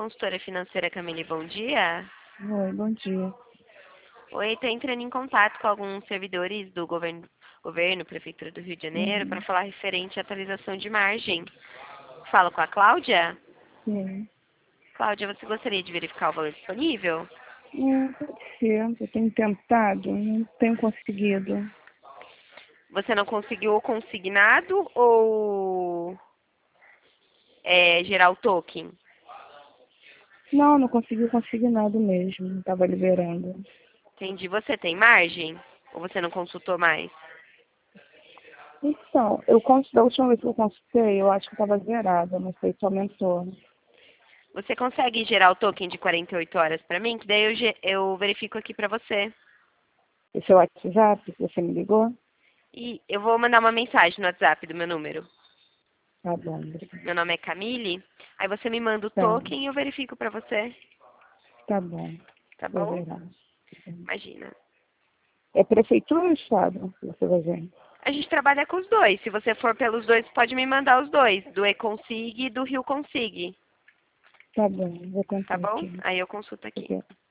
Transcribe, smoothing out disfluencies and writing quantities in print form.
consultora financeira Camille, bom dia. Oi, bom dia. Oi, estou entrando em contato com alguns servidores do governo, Prefeitura do Rio de Janeiro, para Uhum. falar referente à atualização de margem. Falo com a Cláudia? Sim. Cláudia, você gostaria de verificar o valor disponível? Pode ser. Eu tenho tentado, não tenho conseguido. Você não conseguiu o consignado ou gerar o token? Não consegui consignado mesmo. Não estava liberando. Entendi. Você tem margem? Ou você não consultou mais? Então, da última vez que eu consultei, eu acho que estava zerada, não sei se aumentou. Você consegue gerar o token de 48 horas para mim? Que daí eu verifico aqui para você. Esse é o WhatsApp que você me ligou? E eu vou mandar uma mensagem no WhatsApp do meu número. Tá bom, obrigada. Meu nome é Camille. Aí você me manda o Tá, token e eu verifico para você. tá bom. Tá Vou bom? zerar. Imagina. É prefeitura ou estado que você vai ver? A gente trabalha com os dois. Se você for pelos dois, pode me mandar os dois. Do eConsig e do Rio Consig. Tá bom, vou Tá tentar bom? aqui. Aí eu consulto aqui.